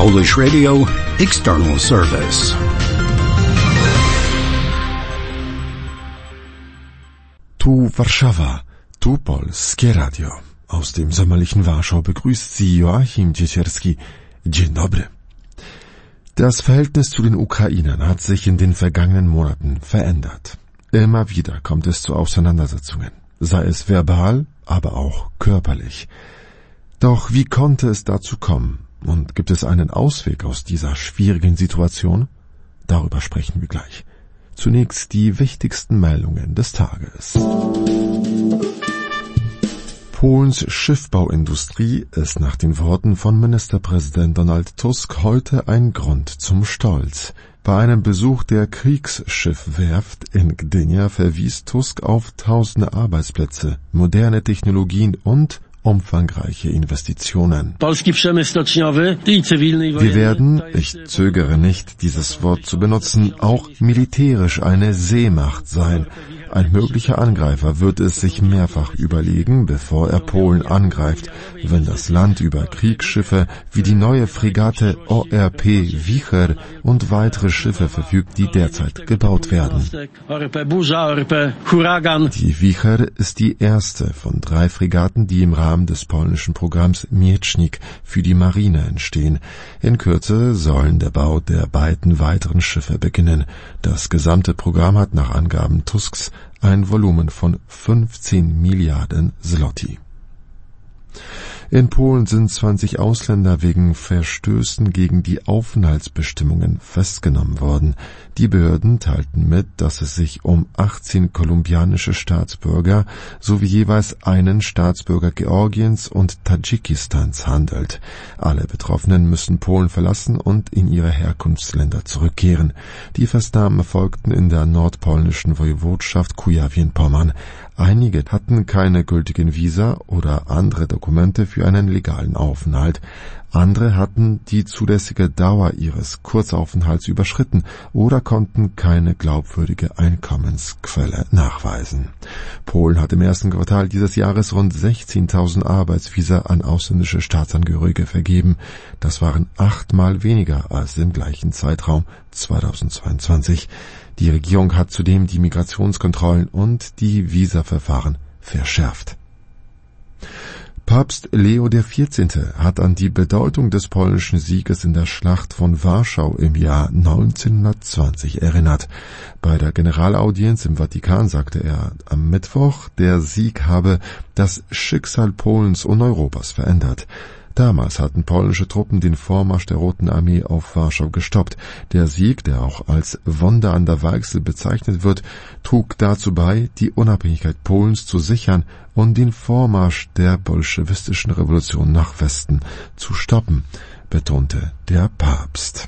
Polish Radio External Service. Tu Warszawa, tu Polskie Radio. Aus dem sommerlichen Warschau begrüßt Sie Joachim Ciecierski. Dzień dobry. Das Verhältnis zu den Ukrainern hat sich in den vergangenen Monaten verändert. Immer wieder kommt es zu Auseinandersetzungen, sei es verbal, aber auch körperlich. Doch wie konnte es dazu kommen? Und gibt es einen Ausweg aus dieser schwierigen Situation? Darüber sprechen wir gleich. Zunächst die wichtigsten Meldungen des Tages. Polens Schiffbauindustrie ist nach den Worten von Ministerpräsident Donald Tusk heute ein Grund zum Stolz. Bei einem Besuch der Kriegsschiffwerft in Gdynia verwies Tusk auf tausende Arbeitsplätze, moderne Technologien und umfangreiche Investitionen. Wir werden, ich zögere nicht, dieses Wort zu benutzen, auch militärisch eine Seemacht sein. Ein möglicher Angreifer wird es sich mehrfach überlegen, bevor er Polen angreift, wenn das Land über Kriegsschiffe wie die neue Fregatte ORP Wicher und weitere Schiffe verfügt, die derzeit gebaut werden. Die Wicher ist die erste von 3 Fregatten, die im Rahmen des polnischen Programms Miecznik für die Marine entstehen. In Kürze sollen der Bau der beiden weiteren Schiffe beginnen. Das gesamte Programm hat nach Angaben Tusks ein Volumen von 15 Milliarden Zloty. In Polen sind 20 Ausländer wegen Verstößen gegen die Aufenthaltsbestimmungen festgenommen worden. Die Behörden teilten mit, dass es sich um 18 kolumbianische Staatsbürger sowie jeweils einen Staatsbürger Georgiens und Tadschikistans handelt. Alle Betroffenen müssen Polen verlassen und in ihre Herkunftsländer zurückkehren. Die Festnahmen erfolgten in der nordpolnischen Woiwodschaft Kujawien-Pommern. Einige hatten keine gültigen Visa oder andere Dokumente für einen legalen Aufenthalt. Andere hatten die zulässige Dauer ihres Kurzaufenthalts überschritten oder konnten keine glaubwürdige Einkommensquelle nachweisen. Polen hat im ersten Quartal dieses Jahres rund 16.000 Arbeitsvisa an ausländische Staatsangehörige vergeben. Das waren 8-mal weniger als im gleichen Zeitraum 2022. Die Regierung hat zudem die Migrationskontrollen und die Visaverfahren verschärft. Papst Leo XIV. Hat an die Bedeutung des polnischen Sieges in der Schlacht von Warschau im Jahr 1920 erinnert. Bei der Generalaudienz im Vatikan sagte er am Mittwoch, der Sieg habe das Schicksal Polens und Europas verändert. Damals hatten polnische Truppen den Vormarsch der Roten Armee auf Warschau gestoppt. Der Sieg, der auch als Wunder an der Weichsel bezeichnet wird, trug dazu bei, die Unabhängigkeit Polens zu sichern und den Vormarsch der bolschewistischen Revolution nach Westen zu stoppen, betonte der Papst.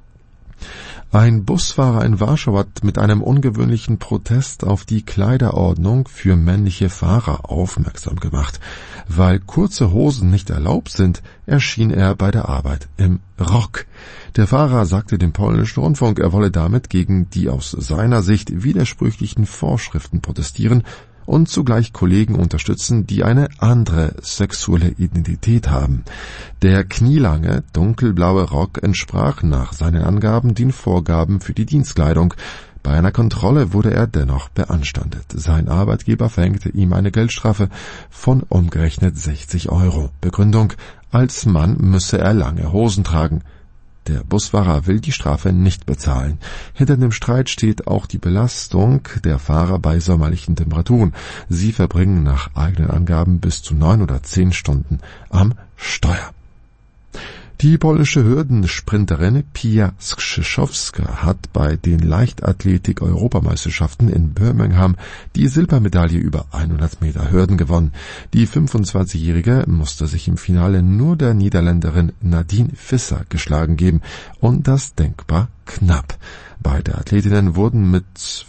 Ein Busfahrer in Warschau hat mit einem ungewöhnlichen Protest auf die Kleiderordnung für männliche Fahrer aufmerksam gemacht. Weil kurze Hosen nicht erlaubt sind, erschien er bei der Arbeit im Rock. Der Fahrer sagte dem polnischen Rundfunk, er wolle damit gegen die aus seiner Sicht widersprüchlichen Vorschriften protestieren und zugleich Kollegen unterstützen, die eine andere sexuelle Identität haben. Der knielange, dunkelblaue Rock entsprach nach seinen Angaben den Vorgaben für die Dienstkleidung. Bei einer Kontrolle wurde er dennoch beanstandet. Sein Arbeitgeber verhängte ihm eine Geldstrafe von umgerechnet 60 €. Begründung: als Mann müsse er lange Hosen tragen. Der Busfahrer will die Strafe nicht bezahlen. Hinter dem Streit steht auch die Belastung der Fahrer bei sommerlichen Temperaturen. Sie verbringen nach eigenen Angaben bis zu 9 oder 10 Stunden am Steuer. Die polnische Hürdensprinterin Pia Skrzyszowska hat bei den Leichtathletik-Europameisterschaften in Birmingham die Silbermedaille über 100 Meter Hürden gewonnen. Die 25-Jährige musste sich im Finale nur der Niederländerin Nadine Visser geschlagen geben und das denkbar knapp. Beide Athletinnen wurden mit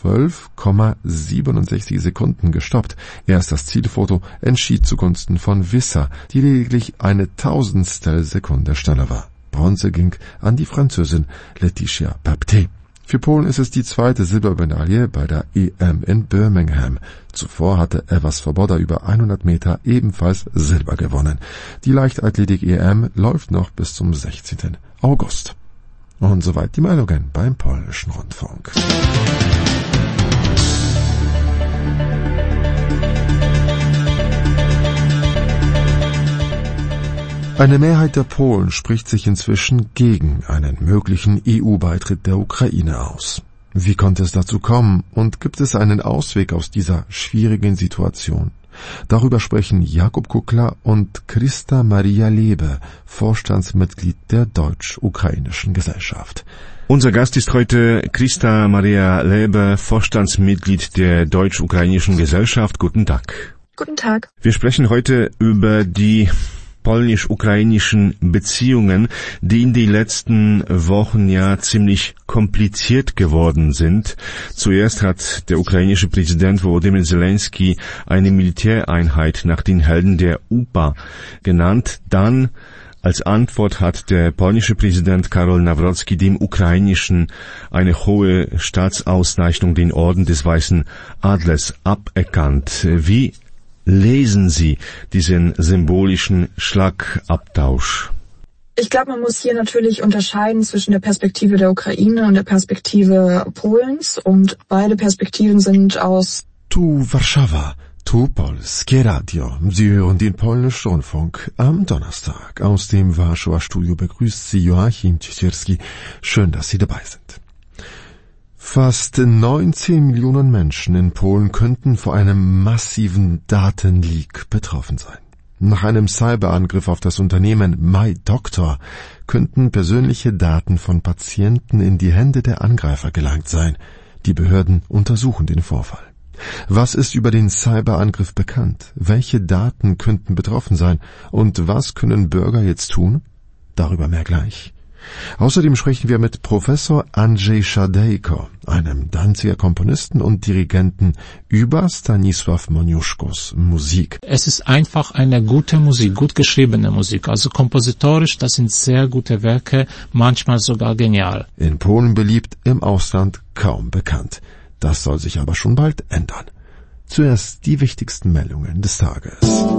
12,67 Sekunden gestoppt. Erst das Zielfoto entschied zugunsten von Visser, die lediglich eine Tausendstel Sekunde schneller war. Bronze ging an die Französin Laetitia Baptiste. Für Polen ist es die zweite Silbermedaille bei der EM in Birmingham. Zuvor hatte Ewa Swoboda über 100 Meter ebenfalls Silber gewonnen. Die Leichtathletik-EM läuft noch bis zum 16. August. Und soweit die Meldungen beim Polnischen Rundfunk. Eine Mehrheit der Polen spricht sich inzwischen gegen einen möglichen EU-Beitritt der Ukraine aus. Wie konnte es dazu kommen und gibt es einen Ausweg aus dieser schwierigen Situation? Darüber sprechen Jakub Kukla und Christa Maria Lebe, Vorstandsmitglied der Deutsch-Ukrainischen Gesellschaft. Unser Gast ist heute Christa Maria Lebe, Vorstandsmitglied der Deutsch-Ukrainischen Gesellschaft. Guten Tag. Guten Tag. Wir sprechen heute über die polnisch-ukrainischen Beziehungen, die in den letzten Wochen ja ziemlich kompliziert geworden sind. Zuerst hat der ukrainische Präsident Volodymyr Zelensky eine Militäreinheit nach den Helden der UPA genannt. Dann als Antwort hat der polnische Präsident Karol Nawrocki dem ukrainischen eine hohe Staatsauszeichnung, den Orden des Weißen Adlers, aberkannt. Wie lesen Sie diesen symbolischen Schlagabtausch? Ich glaube, man muss hier natürlich unterscheiden zwischen der Perspektive der Ukraine und der Perspektive Polens. Und beide Perspektiven sind aus Tu Warszawa, tu Polskie Radio. Sie hören den Polnischen Rundfunk am Donnerstag. Aus dem Warschauer Studio begrüßt Sie Joachim Ciesierski. Schön, dass Sie dabei sind. Fast 19 Millionen Menschen in Polen könnten vor einem massiven Datenleak betroffen sein. Nach einem Cyberangriff auf das Unternehmen MyDoctor könnten persönliche Daten von Patienten in die Hände der Angreifer gelangt sein. Die Behörden untersuchen den Vorfall. Was ist über den Cyberangriff bekannt? Welche Daten könnten betroffen sein? Und was können Bürger jetzt tun? Darüber mehr gleich. Außerdem sprechen wir mit Professor Andrzej Szadejko, einem Danziger Komponisten und Dirigenten, über Stanisław Moniuszkos Musik. Es ist einfach eine gute Musik, gut geschriebene Musik. Also kompositorisch, das sind sehr gute Werke, manchmal sogar genial. In Polen beliebt, im Ausland kaum bekannt. Das soll sich aber schon bald ändern. Zuerst die wichtigsten Meldungen des Tages.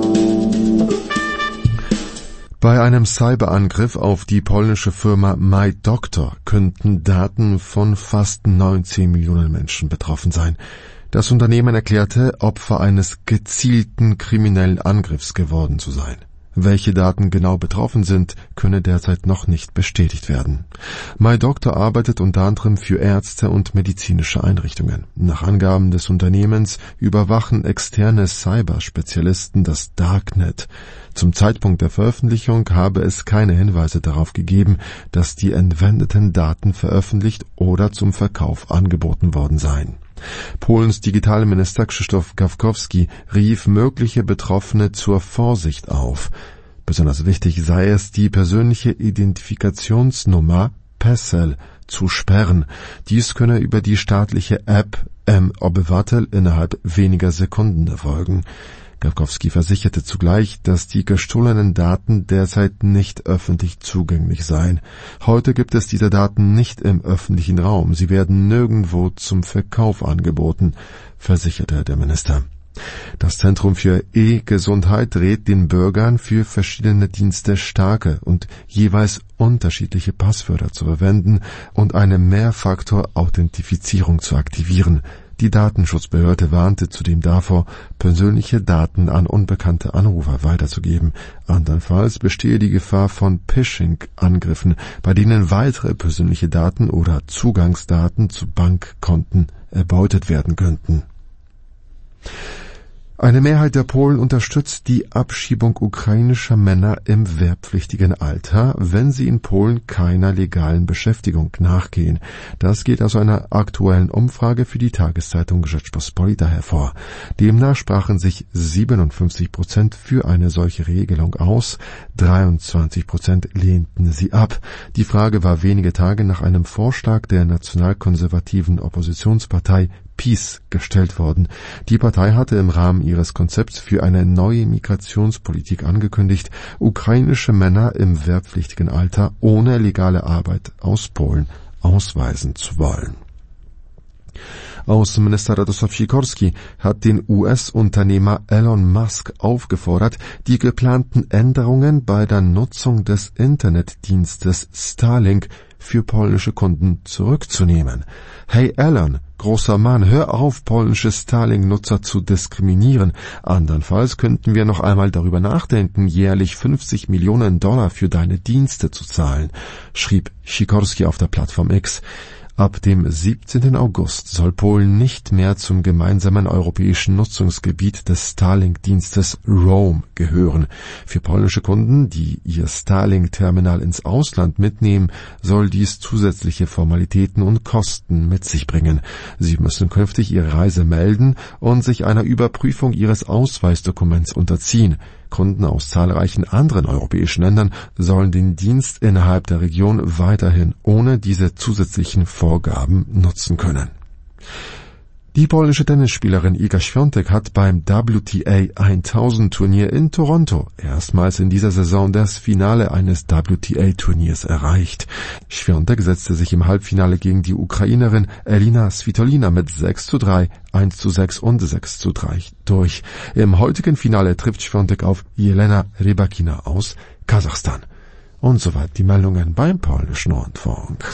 Bei einem Cyberangriff auf die polnische Firma MyDoctor könnten Daten von fast 19 Millionen Menschen betroffen sein. Das Unternehmen erklärte, Opfer eines gezielten kriminellen Angriffs geworden zu sein. Welche Daten genau betroffen sind, könne derzeit noch nicht bestätigt werden. MyDoctor arbeitet unter anderem für Ärzte und medizinische Einrichtungen. Nach Angaben des Unternehmens überwachen externe Cyberspezialisten das Darknet. Zum Zeitpunkt der Veröffentlichung habe es keine Hinweise darauf gegeben, dass die entwendeten Daten veröffentlicht oder zum Verkauf angeboten worden seien. Polens Digitalminister Krzysztof Gawkowski rief mögliche Betroffene zur Vorsicht auf. Besonders wichtig sei es, die persönliche Identifikationsnummer PESEL zu sperren. Dies könne über die staatliche App mObywatel innerhalb weniger Sekunden erfolgen. Gawkowski versicherte zugleich, dass die gestohlenen Daten derzeit nicht öffentlich zugänglich seien. Heute gibt es diese Daten nicht im öffentlichen Raum. Sie werden nirgendwo zum Verkauf angeboten, versicherte der Minister. Das Zentrum für E-Gesundheit rät den Bürgern, für verschiedene Dienste starke und jeweils unterschiedliche Passwörter zu verwenden und eine Mehrfaktor-Authentifizierung zu aktivieren. Die Datenschutzbehörde warnte zudem davor, persönliche Daten an unbekannte Anrufer weiterzugeben. Andernfalls bestehe die Gefahr von Phishing-Angriffen, bei denen weitere persönliche Daten oder Zugangsdaten zu Bankkonten erbeutet werden könnten. Eine Mehrheit der Polen unterstützt die Abschiebung ukrainischer Männer im wehrpflichtigen Alter, wenn sie in Polen keiner legalen Beschäftigung nachgehen. Das geht aus einer aktuellen Umfrage für die Tageszeitung Rzeczpospolita hervor. Demnach sprachen sich 57% für eine solche Regelung aus, 23% lehnten sie ab. Die Frage war wenige Tage nach einem Vorschlag der nationalkonservativen Oppositionspartei PiS gestellt worden. Die Partei hatte im Rahmen ihres Konzepts für eine neue Migrationspolitik angekündigt, ukrainische Männer im wehrpflichtigen Alter ohne legale Arbeit aus Polen ausweisen zu wollen. Außenminister Radosław Sikorski hat den US-Unternehmer Elon Musk aufgefordert, die geplanten Änderungen bei der Nutzung des Internetdienstes Starlink für polnische Kunden zurückzunehmen. Hey Elon, großer Mann, hör auf, polnische Starlink-Nutzer zu diskriminieren. Andernfalls könnten wir noch einmal darüber nachdenken, jährlich $50 Millionen für deine Dienste zu zahlen, schrieb Sikorski auf der Plattform X. Ab dem 17. August soll Polen nicht mehr zum gemeinsamen europäischen Nutzungsgebiet des Starlink-Dienstes Roam gehören. Für polnische Kunden, die ihr Starlink-Terminal ins Ausland mitnehmen, soll dies zusätzliche Formalitäten und Kosten mit sich bringen. Sie müssen künftig ihre Reise melden und sich einer Überprüfung ihres Ausweisdokuments unterziehen. Kunden aus zahlreichen anderen europäischen Ländern sollen den Dienst innerhalb der Region weiterhin ohne diese zusätzlichen Vorgaben nutzen können. Die polnische Tennisspielerin Iga Świątek hat beim WTA 1000 Turnier in Toronto erstmals in dieser Saison das Finale eines WTA-Turniers erreicht. Świątek setzte sich im Halbfinale gegen die Ukrainerin Elina Svitolina mit 6:3, 1:6 und 6:3 durch. Im heutigen Finale trifft Świątek auf Jelena Rybakina aus Kasachstan. Und soweit die Meldungen beim Polnischen Rundfunk.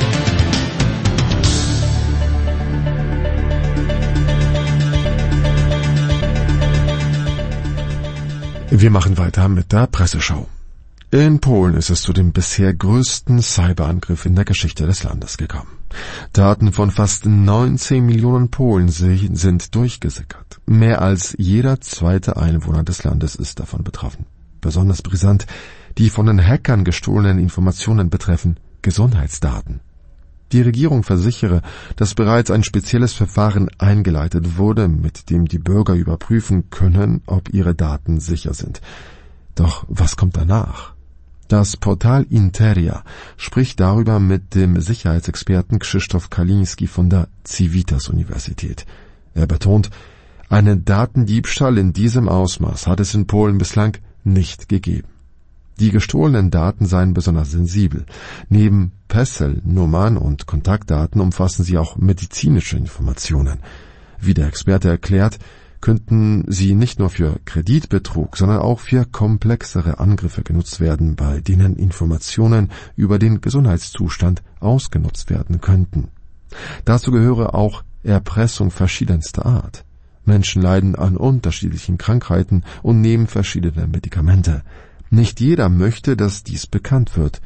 Wir machen weiter mit der Presseschau. In Polen ist es zu dem bisher größten Cyberangriff in der Geschichte des Landes gekommen. Daten von fast 19 Millionen Polen sind durchgesickert. Mehr als jeder zweite Einwohner des Landes ist davon betroffen. Besonders brisant, die von den Hackern gestohlenen Informationen betreffen Gesundheitsdaten. Die Regierung versichere, dass bereits ein spezielles Verfahren eingeleitet wurde, mit dem die Bürger überprüfen können, ob ihre Daten sicher sind. Doch was kommt danach? Das Portal Interia spricht darüber mit dem Sicherheitsexperten Krzysztof Kaliński von der Civitas-Universität. Er betont, einen Datendiebstahl in diesem Ausmaß hat es in Polen bislang nicht gegeben. Die gestohlenen Daten seien besonders sensibel. Neben Nummern und Kontaktdaten umfassen sie auch medizinische Informationen. Wie der Experte erklärt, könnten sie nicht nur für Kreditbetrug, sondern auch für komplexere Angriffe genutzt werden, bei denen Informationen über den Gesundheitszustand ausgenutzt werden könnten. Dazu gehöre auch Erpressung verschiedenster Art. Menschen leiden an unterschiedlichen Krankheiten und nehmen verschiedene Medikamente. Nicht jeder möchte, dass dies bekannt wird.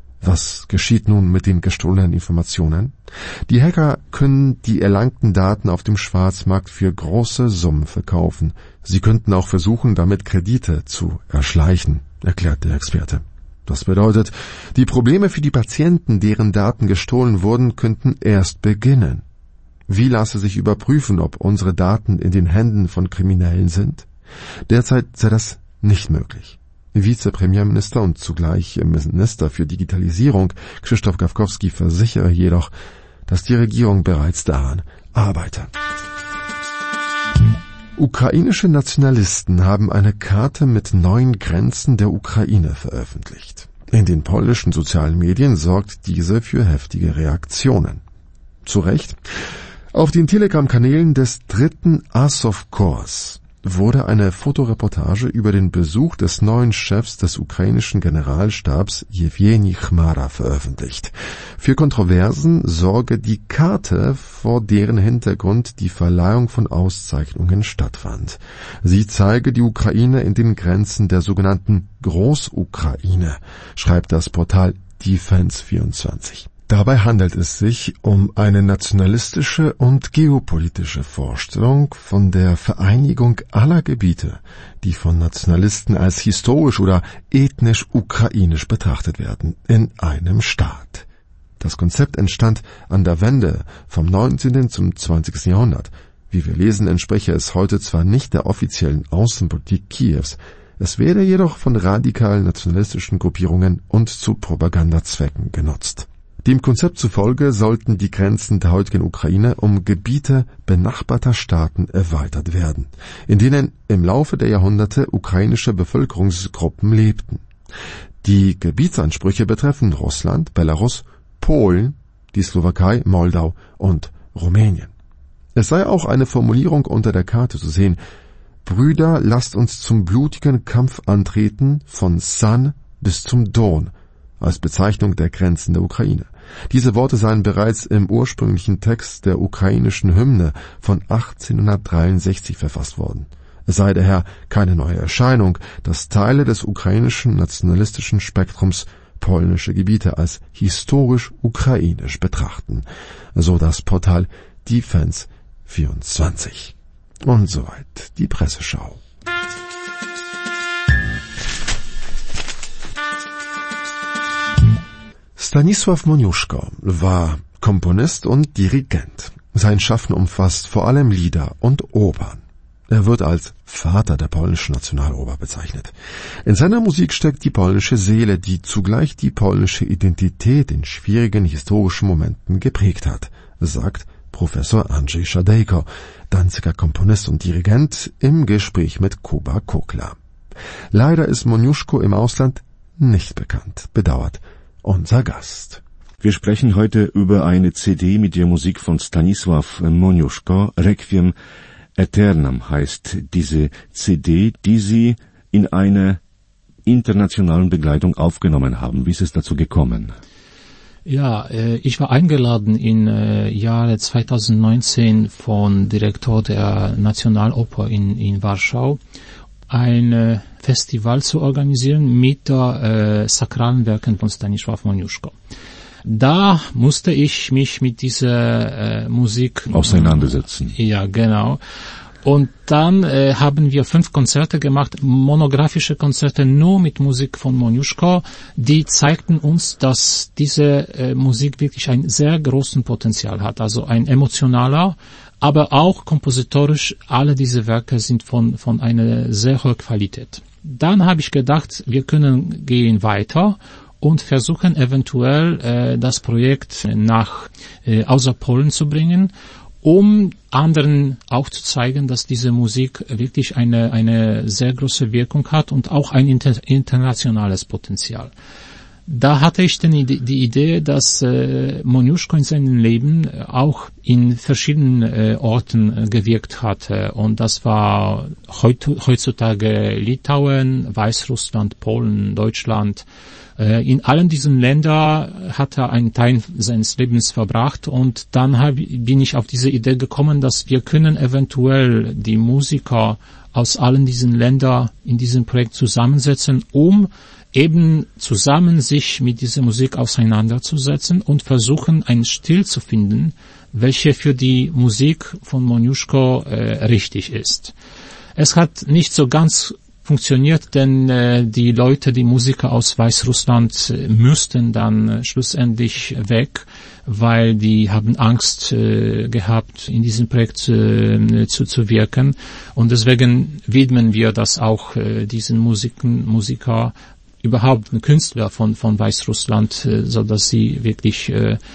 Was geschieht nun mit den gestohlenen Informationen? Die Hacker können die erlangten Daten auf dem Schwarzmarkt für große Summen verkaufen. Sie könnten auch versuchen, damit Kredite zu erschleichen, erklärt der Experte. Das bedeutet, die Probleme für die Patienten, deren Daten gestohlen wurden, könnten erst beginnen. Wie lasse sich überprüfen, ob unsere Daten in den Händen von Kriminellen sind? Derzeit sei das nicht möglich. Vizepremierminister und zugleich Minister für Digitalisierung Krzysztof Gawkowski versichere jedoch, dass die Regierung bereits daran arbeite. Ukrainische Nationalisten haben eine Karte mit 9 Grenzen der Ukraine veröffentlicht. In den polnischen sozialen Medien sorgt diese für heftige Reaktionen. Zu Recht. Auf den Telegram-Kanälen des 3. Asow-Korps wurde eine Fotoreportage über den Besuch des neuen Chefs des ukrainischen Generalstabs Jewgeni Chmara veröffentlicht. Für Kontroversen sorge die Karte, vor deren Hintergrund die Verleihung von Auszeichnungen stattfand. Sie zeige die Ukraine in den Grenzen der sogenannten Großukraine, schreibt das Portal Defense24. Dabei handelt es sich um eine nationalistische und geopolitische Vorstellung von der Vereinigung aller Gebiete, die von Nationalisten als historisch oder ethnisch ukrainisch betrachtet werden, in einem Staat. Das Konzept entstand an der Wende vom 19. zum 20. Jahrhundert. Wie wir lesen, entspreche es heute zwar nicht der offiziellen Außenpolitik Kiews, es werde jedoch von radikalen nationalistischen Gruppierungen und zu Propagandazwecken genutzt. Dem Konzept zufolge sollten die Grenzen der heutigen Ukraine um Gebiete benachbarter Staaten erweitert werden, in denen im Laufe der Jahrhunderte ukrainische Bevölkerungsgruppen lebten. Die Gebietsansprüche betreffen Russland, Belarus, Polen, die Slowakei, Moldau und Rumänien. Es sei auch eine Formulierung unter der Karte zu sehen: Brüder, lasst uns zum blutigen Kampf antreten, von San bis zum Don, als Bezeichnung der Grenzen der Ukraine. Diese Worte seien bereits im ursprünglichen Text der ukrainischen Hymne von 1863 verfasst worden. Es sei daher keine neue Erscheinung, dass Teile des ukrainischen nationalistischen Spektrums polnische Gebiete als historisch ukrainisch betrachten, so das Portal Defense24. Und soweit die Presseschau. Stanisław Moniuszko war Komponist und Dirigent. Sein Schaffen umfasst vor allem Lieder und Opern. Er wird als Vater der polnischen Nationaloper bezeichnet. In seiner Musik steckt die polnische Seele, die zugleich die polnische Identität in schwierigen historischen Momenten geprägt hat, sagt Professor Andrzej Szadejko, Danziger Komponist und Dirigent, im Gespräch mit Kuba Kukla. Leider ist Moniuszko im Ausland nicht bekannt, bedauert unser Gast. Wir sprechen heute über eine CD mit der Musik von Stanisław Moniuszko. Requiem Aeternam heißt diese CD, die Sie in einer internationalen Begleitung aufgenommen haben. Wie ist es dazu gekommen? Ja, ich war eingeladen im Jahre 2019 von Direktor der Nationaloper in Warschau, ein Festival zu organisieren mit der sakralen Werken von Stanisław Moniuszko. Da musste ich mich mit dieser Musik auseinandersetzen. Ja, genau. Und dann haben wir 5 Konzerte gemacht, monographische Konzerte nur mit Musik von Moniuszko. Die zeigten uns, dass diese Musik wirklich ein sehr großen Potenzial hat, also ein emotionaler, aber auch kompositorisch. Alle diese Werke sind von einer sehr hohen Qualität. Dann habe ich gedacht, wir können gehen weiter und versuchen eventuell das Projekt nach außer Polen zu bringen, um anderen auch zu zeigen, dass diese Musik wirklich eine sehr große Wirkung hat und auch ein internationales Potenzial. Da hatte ich dann die Idee, dass Moniuszko in seinem Leben auch in verschiedenen Orten gewirkt hatte. Und das war heutzutage Litauen, Weißrussland, Polen, Deutschland. In allen diesen Ländern hat er einen Teil seines Lebens verbracht. Und dann bin ich auf diese Idee gekommen, dass wir können eventuell die Musiker aus allen diesen Ländern in diesem Projekt zusammensetzen, um eben zusammen sich mit dieser Musik auseinanderzusetzen und versuchen, einen Stil zu finden, welcher für die Musik von Moniuszko richtig ist. Es hat nicht so ganz funktioniert, denn die Leute, die Musiker aus Weißrussland müssten dann schlussendlich weg, weil die haben Angst gehabt, in diesem Projekt zu wirken. Und deswegen widmen wir das auch diesen Musiker, überhaupt ein Künstler von Weißrussland, so dass sie wirklich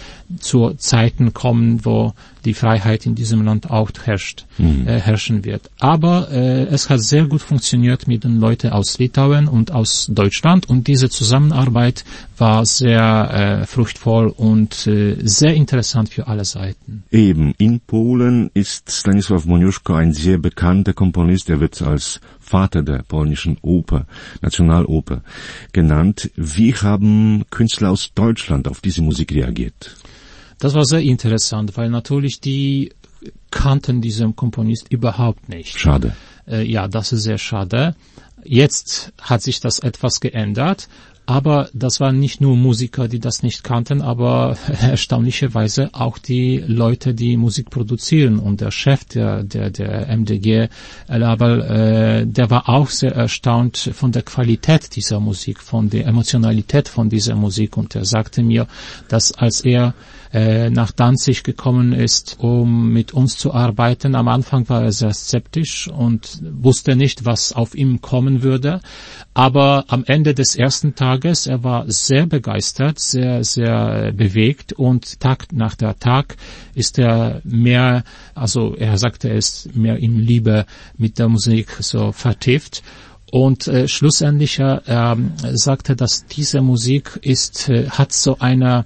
zu Zeiten kommen, wo die Freiheit in diesem Land auch herrschen wird. Aber es hat sehr gut funktioniert mit den Leuten aus Litauen und aus Deutschland, und diese Zusammenarbeit war sehr fruchtvoll und sehr interessant für alle Seiten. Eben, in Polen ist Stanisław Moniuszko ein sehr bekannter Komponist. Er wird als Vater der polnischen Oper, Nationaloper, genannt. Wie haben Künstler aus Deutschland auf diese Musik reagiert? Das war sehr interessant, weil natürlich die kannten diesen Komponist überhaupt nicht. Schade. Ja, das ist sehr schade. Jetzt hat sich das etwas geändert, aber das waren nicht nur Musiker, die das nicht kannten, aber erstaunlicherweise auch die Leute, die Musik produzieren, und der Chef der MDG, der war auch sehr erstaunt von der Qualität dieser Musik, von der Emotionalität von dieser Musik, und er sagte mir, dass als er nach Danzig gekommen ist, um mit uns zu arbeiten. Am Anfang war er sehr skeptisch und wusste nicht, was auf ihn kommen würde. Aber am Ende des ersten Tages, er war sehr begeistert, sehr, sehr bewegt, und Tag nach der Tag ist er mehr, also er sagte, er ist mehr in Liebe mit der Musik so vertieft. Und schlussendlich er sagte, dass diese Musik hat so eine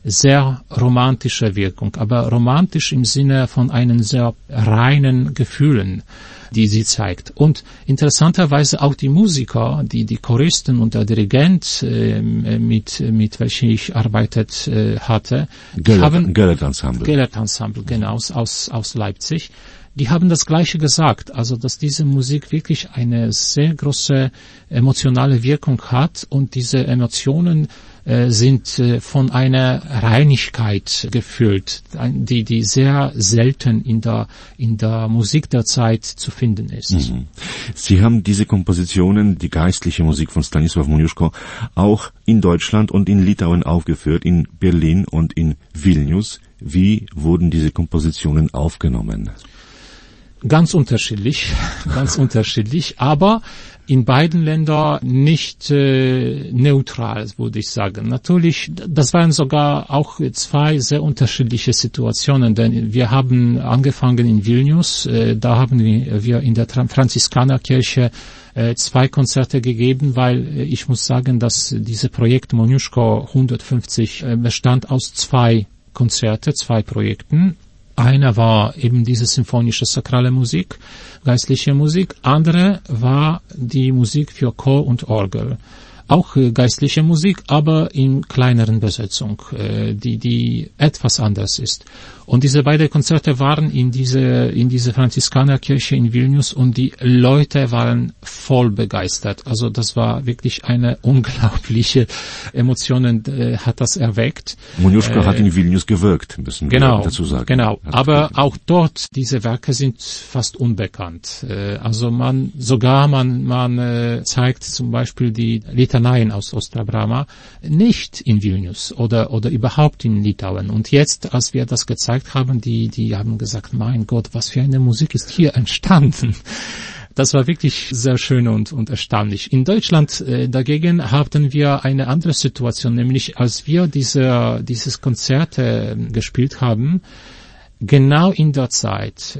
sehr romantische Wirkung, aber romantisch im Sinne von einen sehr reinen Gefühlen, die sie zeigt. Und interessanterweise auch die Musiker, die Choristen und der Dirigent, mit welchen ich arbeitet hatte, Gellert Ensemble, genau, aus Leipzig, die haben das Gleiche gesagt, also dass diese Musik wirklich eine sehr große emotionale Wirkung hat und diese Emotionen sind von einer Reinigkeit gefüllt, die sehr selten in der Musik der Zeit zu finden ist. Mhm. Sie haben diese Kompositionen, die geistliche Musik von Stanisław Moniuszko, auch in Deutschland und in Litauen aufgeführt, in Berlin und in Vilnius. Wie wurden diese Kompositionen aufgenommen? Ganz unterschiedlich, aber in beiden Ländern nicht neutral, würde ich sagen. Natürlich, das waren sogar auch zwei sehr unterschiedliche Situationen, denn wir haben angefangen in Vilnius, da haben wir in der Franziskanerkirche zwei Konzerte gegeben, weil ich muss sagen, dass dieses Projekt Moniuszko 150 bestand aus zwei Projekten. Einer war eben diese symphonische sakrale Musik, geistliche Musik. Andere war die Musik für Chor und Orgel. Auch geistliche Musik, aber in kleineren Besetzung, die etwas anders ist. Und diese beiden Konzerte waren in diese Franziskanerkirche in Vilnius und die Leute waren voll begeistert. Also das war wirklich eine unglaubliche Emotionen, hat das erweckt. Moniuszko hat in Vilnius gewirkt, müssen wir dazu sagen. Genau, aber auch dort, diese Werke sind fast unbekannt. Also man zeigt zum Beispiel die Litaneien aus Ostra-Brama nicht in Vilnius oder überhaupt in Litauen. Und jetzt, als wir das gezeigt haben, die haben gesagt, mein Gott, was für eine Musik ist hier entstanden. Das war wirklich sehr schön und erstaunlich. In Deutschland dagegen hatten wir eine andere Situation, nämlich als wir dieses Konzert gespielt haben, genau in der Zeit,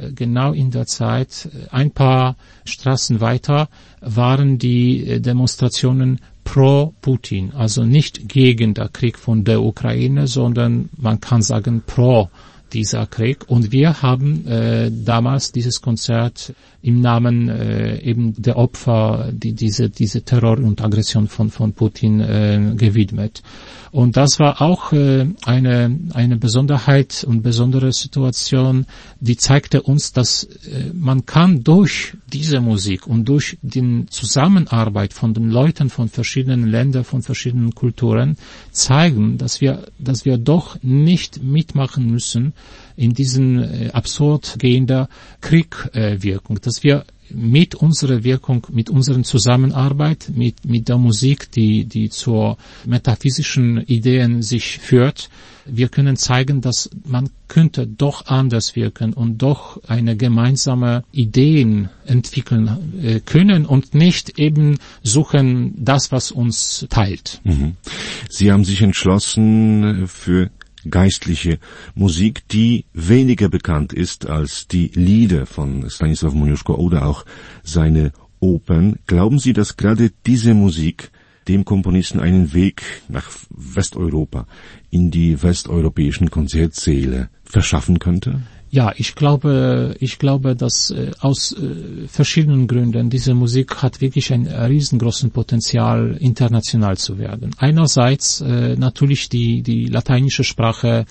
ein paar Straßen weiter waren die Demonstrationen pro Putin, also nicht gegen den Krieg von der Ukraine, sondern man kann sagen pro dieser Krieg. Und wir haben damals dieses Konzert im Namen eben der Opfer, die diese Terror und Aggression von Putin gewidmet. Und das war auch eine Besonderheit und besondere Situation, die zeigte uns, dass man kann durch diese Musik und durch die Zusammenarbeit von den Leuten von verschiedenen Ländern, von verschiedenen Kulturen zeigen, dass wir doch nicht mitmachen müssen in diesen absurd gehender Kriegwirkung, dass wir mit unserer Wirkung, mit unserer Zusammenarbeit, mit der Musik, die zur metaphysischen Ideen sich führt, wir können zeigen, dass man könnte doch anders wirken und doch eine gemeinsame Ideen entwickeln können und nicht eben suchen das, was uns teilt. Mhm. Sie haben sich entschlossen für geistliche Musik, die weniger bekannt ist als die Lieder von Stanisław Moniuszko oder auch seine Opern. Glauben Sie, dass gerade diese Musik dem Komponisten einen Weg nach Westeuropa, in die westeuropäischen Konzertsäle verschaffen könnte? Ja, ich glaube, dass aus verschiedenen Gründen diese Musik hat wirklich ein riesengroßes Potenzial, international zu werden. Einerseits natürlich die lateinische Sprache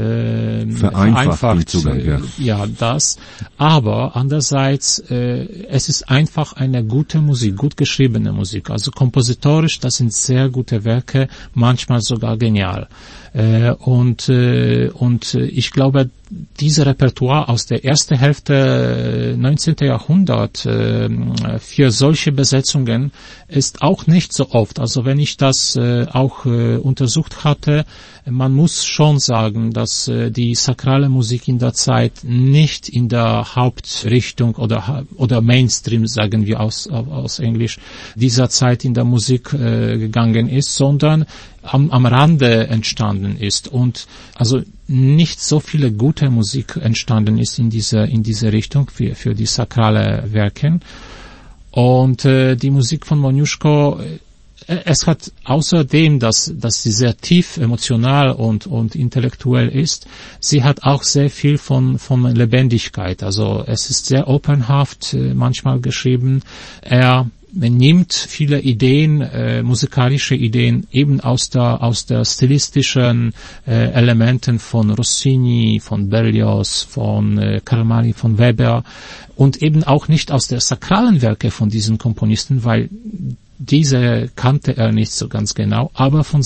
vereinfacht Zugang, ja das, aber andererseits es ist einfach eine gute Musik, gut geschriebene Musik. Also kompositorisch, das sind sehr gute Werke, manchmal sogar genial. Und ich glaube, diese Repertoire aus der ersten Hälfte 19. Jahrhundert für solche Besetzungen ist auch nicht so oft. Also wenn ich das auch untersucht hatte, man muss schon sagen, dass die sakrale Musik in der Zeit nicht in der Hauptrichtung oder Mainstream, sagen wir aus Englisch, dieser Zeit in der Musik gegangen ist, sondern am Rande entstanden ist und also nicht so viele gute Musik entstanden ist in diese Richtung für die sakrale Werke. Und die Musik von Moniuszko es hat außerdem, dass sie sehr tief emotional und intellektuell ist, sie hat auch sehr viel von Lebendigkeit. Also es ist sehr opernhaft manchmal geschrieben. Er nimmt viele Ideen, musikalische Ideen eben aus der stilistischen Elementen von Rossini, von Berlioz, von Carmali, von Weber und eben auch nicht aus der sakralen Werke von diesen Komponisten, weil diese kannte er nicht so ganz genau, aber von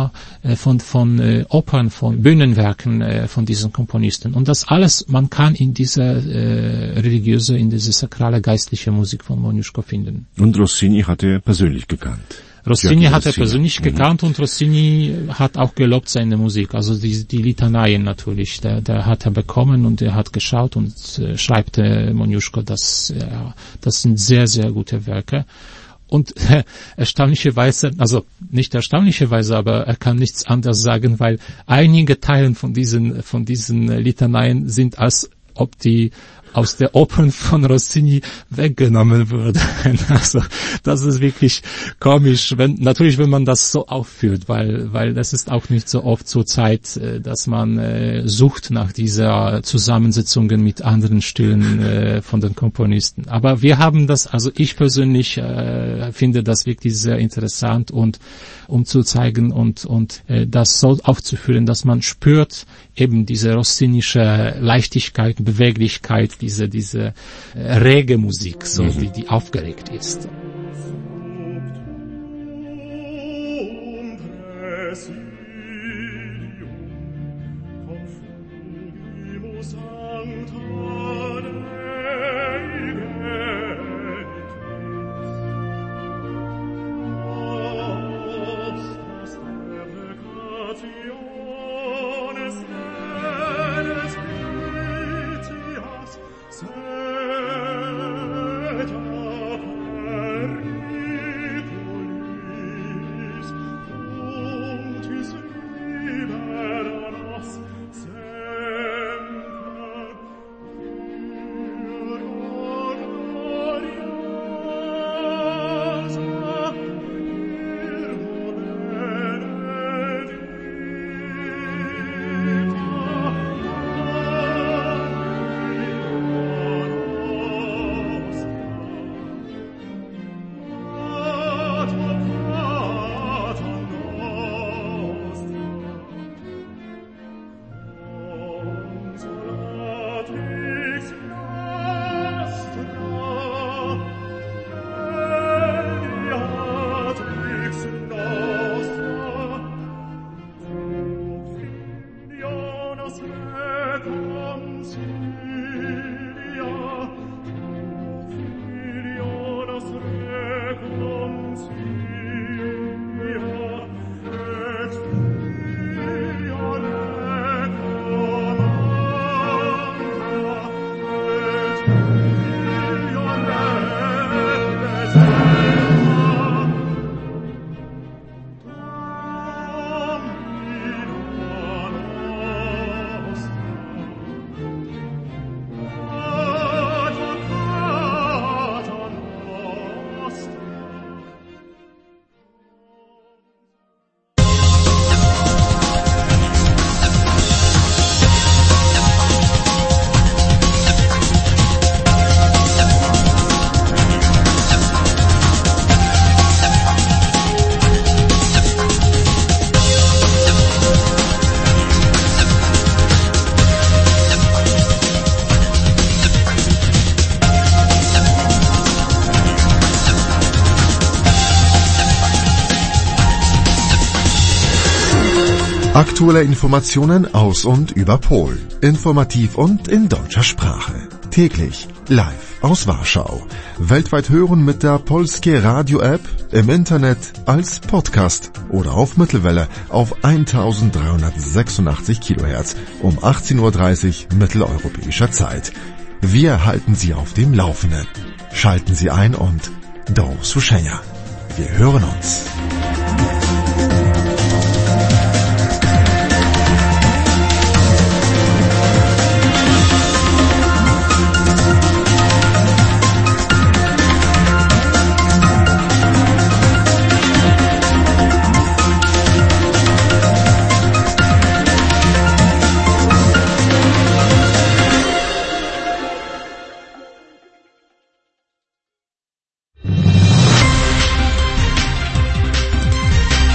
Opern, von Bühnenwerken von diesen Komponisten. Und das alles, man kann in dieser in diese sakrale geistliche Musik von Moniuszko finden. Und Rossini hat er persönlich gekannt. Rossini hat er persönlich gekannt und Rossini hat auch gelobt seine Musik, also die Litaneien natürlich, der hat er bekommen und er hat geschaut und schreibt Moniuszko, das sind sehr, sehr gute Werke. Und erstaunlicherweise, also nicht erstaunlicherweise, aber er kann nichts anderes sagen, weil einige Teile von diesen Litaneien sind, als ob die aus der Opern von Rossini weggenommen würden. Also das ist wirklich komisch, wenn man das so aufführt, weil das ist auch nicht so oft zur Zeit, dass man sucht nach dieser Zusammensetzungen mit anderen Stilen von den Komponisten. Aber wir haben das, also ich persönlich finde das wirklich sehr interessant und um zu zeigen und das so aufzuführen, dass man spürt eben diese rossinische Leichtigkeit, Beweglichkeit, diese rege Musik, so die aufgeregt ist. Aktuelle Informationen aus und über Polen. Informativ und in deutscher Sprache. Täglich live aus Warschau. Weltweit hören mit der Polskie Radio App, im Internet, als Podcast oder auf Mittelwelle auf 1386 kHz um 18:30 Uhr mitteleuropäischer Zeit. Wir halten Sie auf dem Laufenden. Schalten Sie ein und do usłyszenia. Wir hören uns.